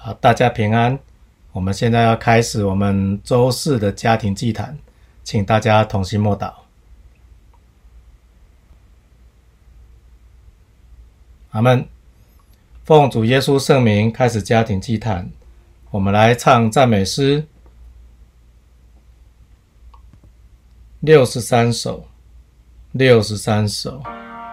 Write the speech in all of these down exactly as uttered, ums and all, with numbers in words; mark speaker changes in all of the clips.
Speaker 1: 好，大家平安。我们现在要开始我们周四的家庭祭坛，请大家同心默祷。阿们。奉主耶稣圣名开始家庭祭坛，我们来唱赞美诗六十三首，六十三首。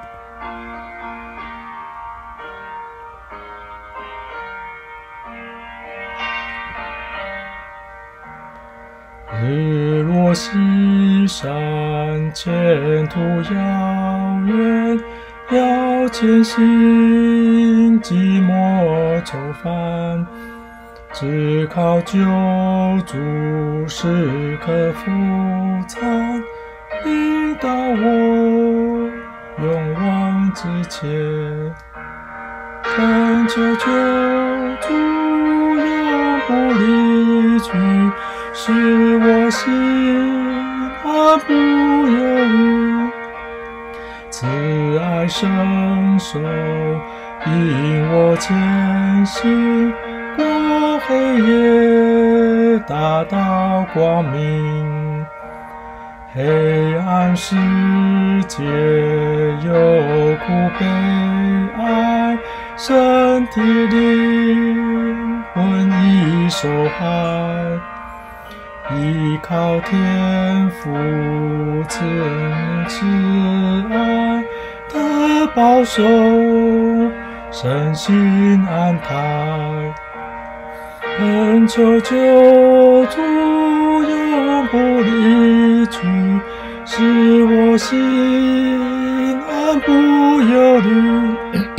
Speaker 1: 日落西山，前途遥远，要前行，寂寞愁烦，只靠救主时刻扶残，引导我勇往直前，恳求救主永不离去，使我心安不忧虑，慈爱伸手引我前行，过黑夜达到光明，黑暗世界有苦悲哀，身体灵魂已受害，依靠天父赐慈爱的保守，身心安泰，恳求救主永不离去，使我心安不忧虑，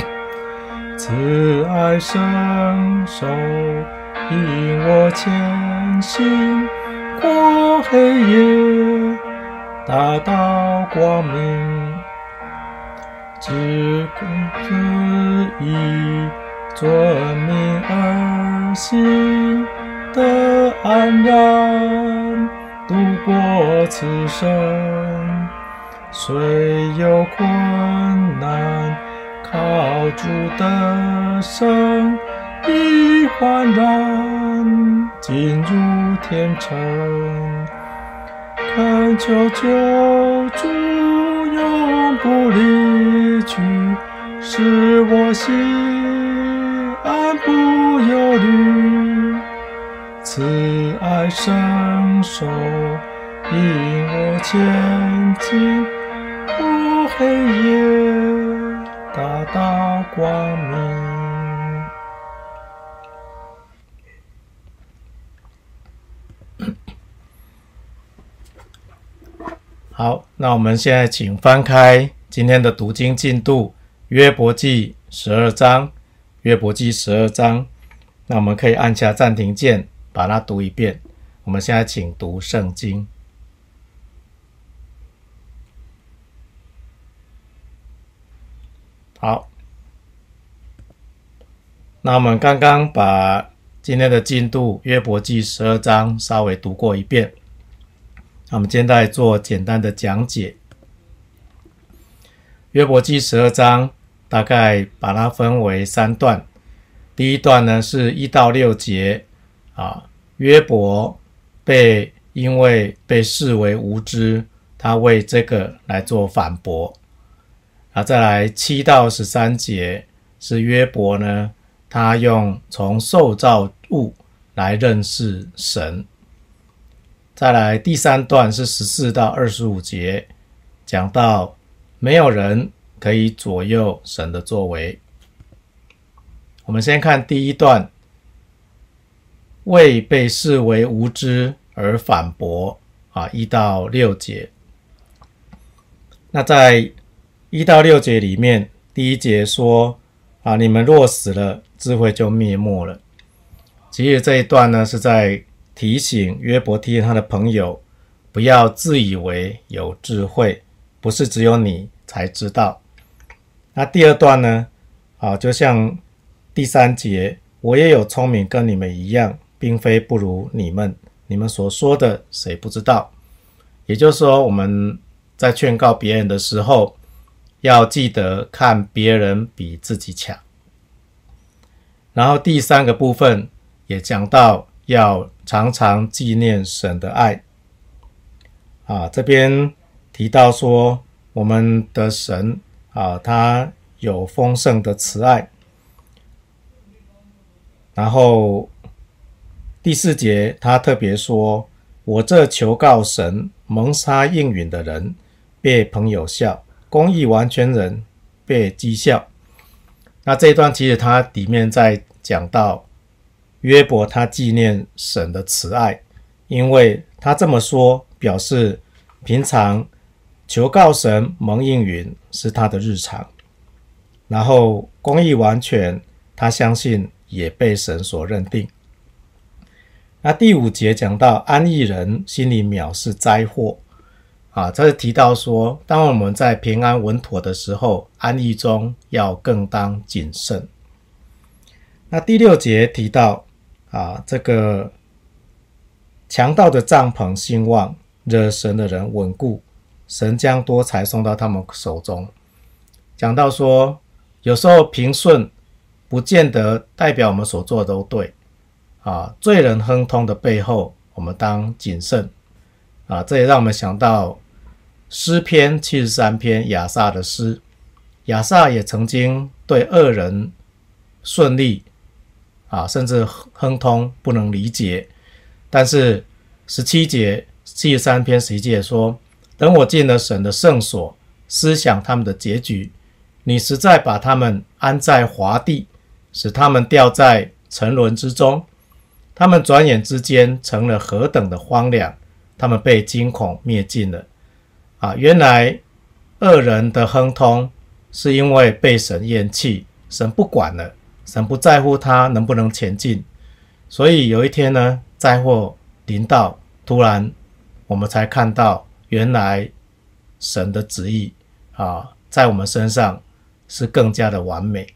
Speaker 1: 慈爱伸手引我前行，过黑夜达到光明，只公以遵命而行，得安然度过此生，虽有困难靠主的手，必焕然进入天城，恳求救主永不离去，使我心安不忧虑，慈爱伸手引我前进，过黑夜达到光明。好，那我们现在请翻开今天的读经进度，约伯记十二章，约伯记十二章。那我们可以按下暂停键，把它读一遍。我们现在请读圣经。好，那我们刚刚把今天的进度约伯记十二章稍微读过一遍。那我们今天来做简单的讲解。约伯记十二章大概把它分为三段。第一段呢是一到六节啊，约伯被因为被视为无知，他为这个来做反驳。啊，再来七到十三节是约伯呢，他用从受造物来认识神。再来第三段是十四到二十五节，讲到没有人可以左右神的作为。我们先看第一段，为被视为无知而反驳啊，一到六节。那在一到六节里面，第一节说啊，你们若死了，智慧就灭没了。其实这一段呢是在提醒约伯提醒他的朋友，不要自以为有智慧，不是只有你才知道。那第二段呢，啊，就像第三节，我也有聪明跟你们一样，并非不如你们，你们所说的谁不知道？也就是说，我们在劝告别人的时候，要记得看别人比自己强。然后第三个部分也讲到要常常纪念神的爱啊。这边提到说，我们的神啊，他有丰盛的慈爱。然后第四节他特别说，我这求告神蒙他应允的人被朋友笑，公义完全人被讥笑。那这一段其实他里面在讲到约伯他纪念神的慈爱，因为他这么说表示平常求告神蒙应允是他的日常，然后公义完全他相信也被神所认定。那第五节讲到安逸人心里藐视灾祸啊，这是提到说当我们在平安稳妥的时候，安逸中要更当谨慎。那第六节提到啊，这个强盗的帐篷兴旺，惹神的人稳固，神将多财送到他们手中。讲到说有时候平顺不见得代表我们所做的都对啊，罪人亨通的背后我们当谨慎啊。这也让我们想到诗篇七十三篇亚萨的诗，亚萨也曾经对恶人顺利啊，甚至亨通不能理解，但是十七节七十三篇十一节说，等我进了神的圣所，思想他们的结局，你实在把他们安在华地，使他们掉在沉沦之中，他们转眼之间成了何等的荒凉，他们被惊恐灭尽了啊！原来恶人的亨通是因为被神厌弃，神不管了，神不在乎他能不能前进，所以有一天呢，灾祸临到，突然我们才看到原来神的旨意啊，在我们身上是更加的完美。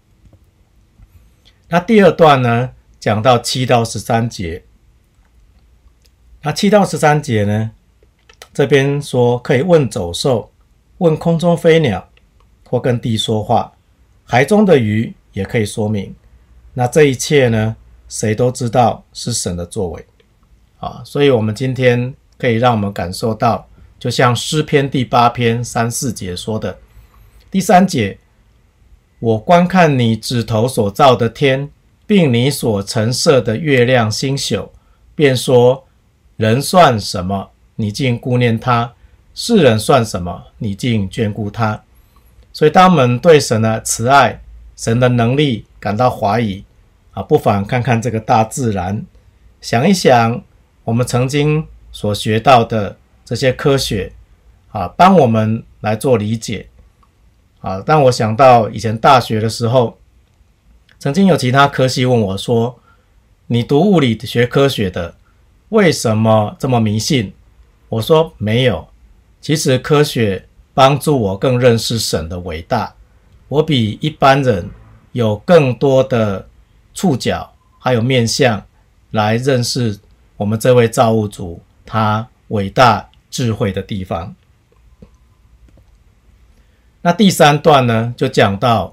Speaker 1: 那第二段呢，讲到七到十三节。那七到十三节呢，这边说可以问走兽，问空中飞鸟，或跟地说话，海中的鱼也可以说明。那这一切呢，谁都知道是神的作为啊。所以我们今天可以让我们感受到，就像诗篇第八篇三四节说的，第三节，我观看你指头所造的天，并你所陈设的月亮星宿，便说，人算什么，你竟顾念他；世人算什么，你竟眷顾他。所以当我们对神的慈爱、神的能力感到怀疑啊，不妨看看这个大自然，想一想我们曾经所学到的这些科学啊，帮我们来做理解啊。但我想到以前大学的时候，曾经有其他科系问我说，你读物理学科学的为什么这么迷信？我说没有，其实科学帮助我更认识神的伟大，我比一般人有更多的触角还有面向来认识我们这位造物主他伟大智慧的地方。那第三段呢，就讲到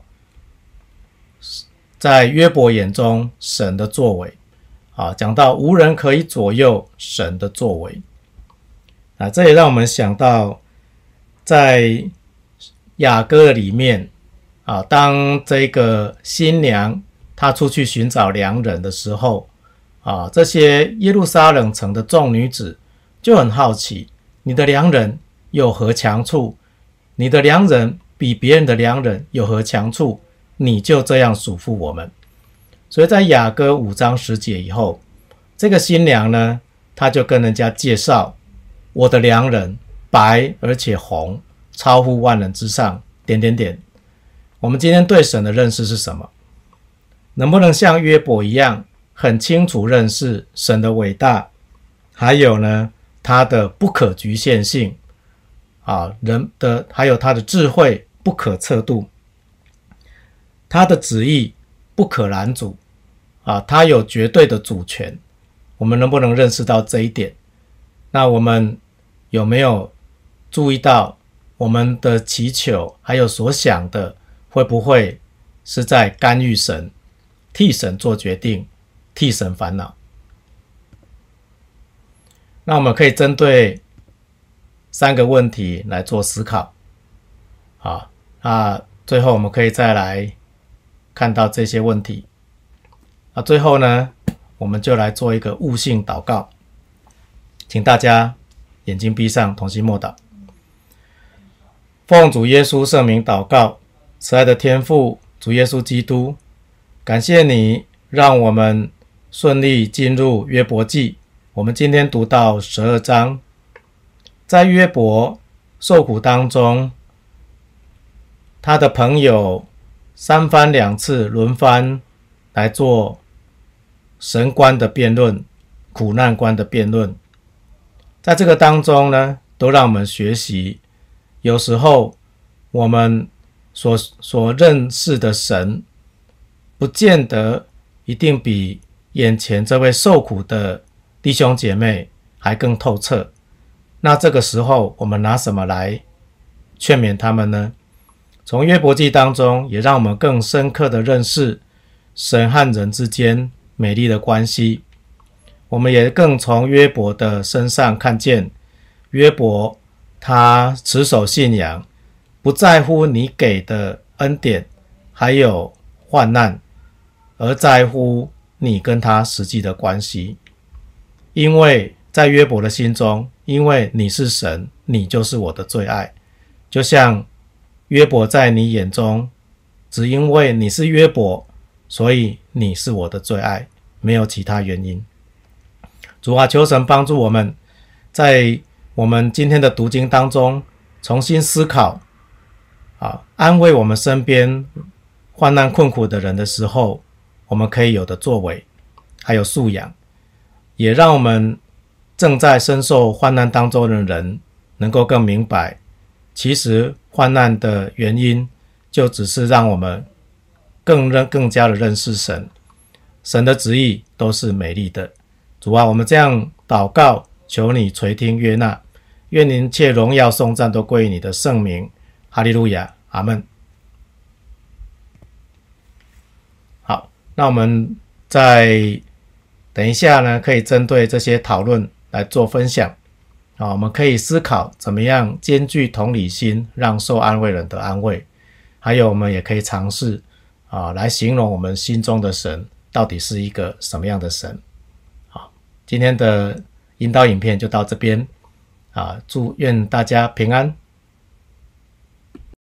Speaker 1: 在约伯眼中神的作为啊，讲到无人可以左右神的作为啊，这也让我们想到在雅歌里面啊，当这个新娘她出去寻找良人的时候啊，这些耶路撒冷城的众女子就很好奇，你的良人有何强处？你的良人比别人的良人有何强处？你就这样嘱咐我们。所以在雅歌五章十节以后，这个新娘呢，她就跟人家介绍，我的良人白而且红，超乎万人之上，点点点。我们今天对神的认识是什么？能不能像约伯一样，很清楚认识神的伟大，还有呢，他的不可局限性啊，人的还有他的智慧不可测度，他的旨意不可拦阻啊，他有绝对的主权。我们能不能认识到这一点？那我们有没有注意到我们的祈求还有所想的，会不会是在干预神，替神做决定， 替神烦恼。那我们可以针对三个问题来做思考。好，那最后我们可以再来看到这些问题。那最后呢，我们就来做一个悟性祷告，请大家眼睛闭上，同心默祷。奉主耶稣圣名祷告，慈爱的天父，主耶稣基督，感谢你让我们顺利进入约伯记。我们今天读到十二章，在约伯受苦当中，他的朋友三番两次轮番来做神观的辩论，苦难观的辩论。在这个当中呢，都让我们学习，有时候我们所所认识的神，不见得一定比眼前这位受苦的弟兄姐妹还更透彻。那这个时候我们拿什么来劝勉他们呢？从约伯记当中，也让我们更深刻的认识神和人之间美丽的关系。我们也更从约伯的身上看见，约伯他持守信仰，不在乎你给的恩典还有患难，而在乎你跟他实际的关系。因为在约伯的心中，因为你是神，你就是我的最爱。就像约伯在你眼中，只因为你是约伯，所以你是我的最爱，没有其他原因。主啊，求神帮助我们，在我们今天的读经当中重新思考，啊，安慰我们身边患难困苦的人的时候，我们可以有的作为，还有素养，也让我们正在深受患难当中的人能够更明白，其实患难的原因就只是让我们更认更加的认识神，神的旨意都是美丽的。主啊，我们这样祷告，求你垂听悦纳，愿一切荣耀颂赞都归于你的圣名。哈利路亚，阿们。好，那我们再等一下呢，可以针对这些讨论来做分享。啊，我们可以思考怎么样兼具同理心，让受安慰人得安慰。还有，我们也可以尝试啊，来形容我们心中的神到底是一个什么样的神。好，今天的引导影片就到这边啊，祝愿大家平安。